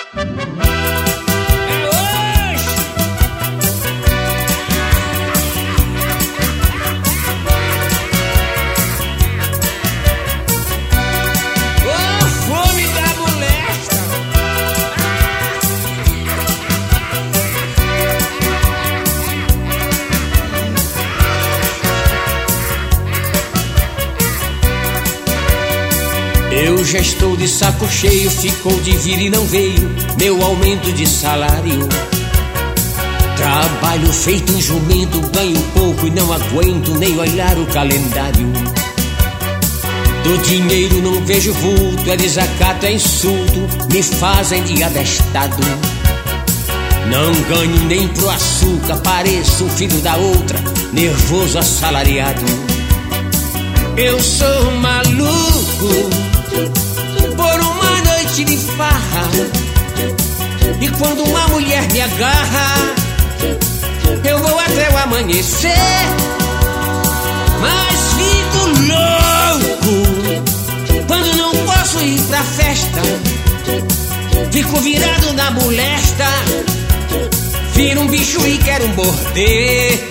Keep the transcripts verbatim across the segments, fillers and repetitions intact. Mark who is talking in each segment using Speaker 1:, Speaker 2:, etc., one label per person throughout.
Speaker 1: Eu já estou de saco cheio, ficou de vir e não veio meu aumento de salário. Trabalho feito um jumento, ganho pouco e não aguento nem olhar o calendário. Do dinheiro não vejo vulto, é desacato, é insulto, me fazem de abestado. Não ganho nem pro açúcar, pareço um filho da outra, nervoso assalariado. Eu sou maluco por uma noite de farra, e quando uma mulher me agarra, eu vou até o amanhecer. Mas fico louco quando não posso ir pra festa, fico virado na molesta, viro um bicho e quero morder.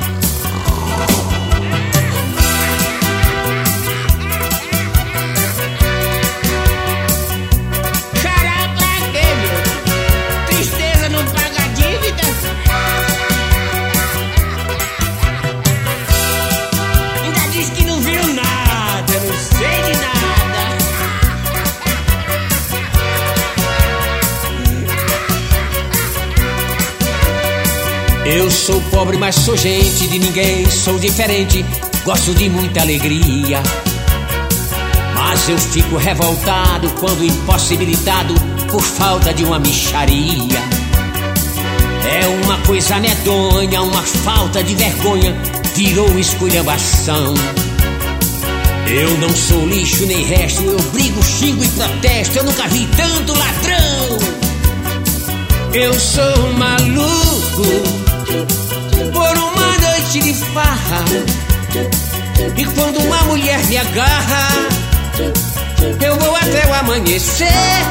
Speaker 1: Eu sou pobre, mas sou gente de ninguém, sou diferente, gosto de muita alegria. Mas eu fico revoltado quando impossibilitado por falta de uma mixaria. É uma coisa medonha, uma falta de vergonha, virou esculhambação. Eu não sou lixo nem resto, eu brigo, xingo e protesto, eu nunca vi tanto ladrão. Eu sou maluco por uma noite de farra, e quando uma mulher me agarra, eu vou até o amanhecer.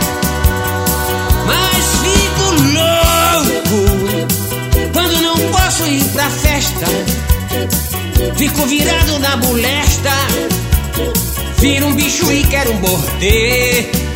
Speaker 1: Mas fico louco quando não posso ir pra festa, fico virado na molesta, viro um bicho e quero morder.